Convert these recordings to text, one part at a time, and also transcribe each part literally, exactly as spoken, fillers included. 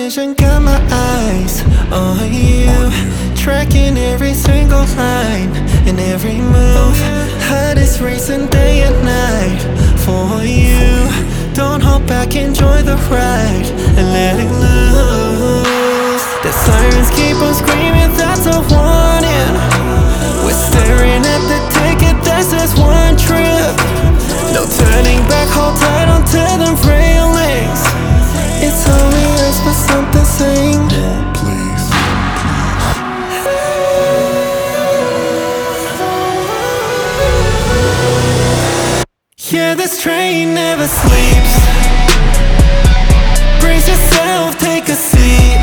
vision, got my eyes on you, tracking every single line and every move. Heart is racing day and night for you. Don't hold back, enjoy the ride and let it loose. The sirens keep on screaming, that's a warning. We're staring at the ticket that says one trip. No turning back, hold tight onto the railings. It's only us, but something saying, please, please. Yeah, this train never sleeps. Brace yourself, take a seat.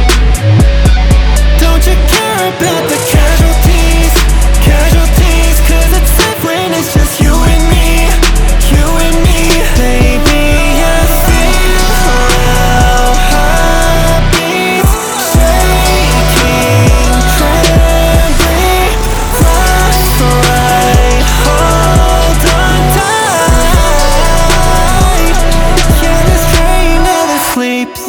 Don't you care about the casualties? Casualties, cause it's safe when it's just you and me. You and me. Baby, I feel our heartbeats shaking, trembling. Flash right, hold on tight. Yeah, this train never sleeps.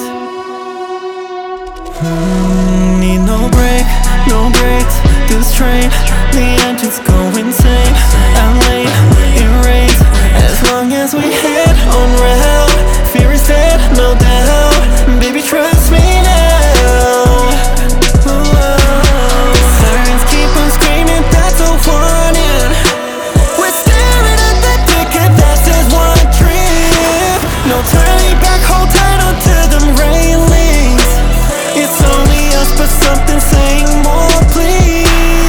Mm, need no break, no breaks. This train, the engines go insane. I'm late, it rains. As long as we head on route, fear is dead, no doubt. Baby, trust me now. Whoa. Sirens keep on screaming, that's a warning. We're staring at the ticket that says one trip. No turning back, hold tight onto them railings. It's only us, but something saying more, please.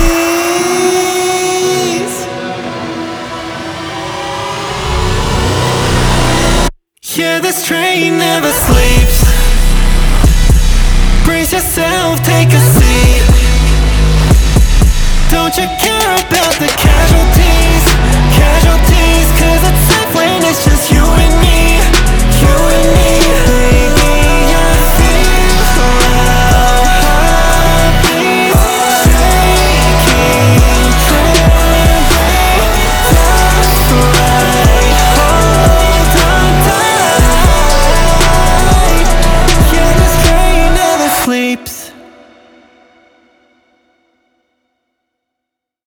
Yeah, this train never sleeps. Brace yourself, take a seat. Don't you care about the casualties?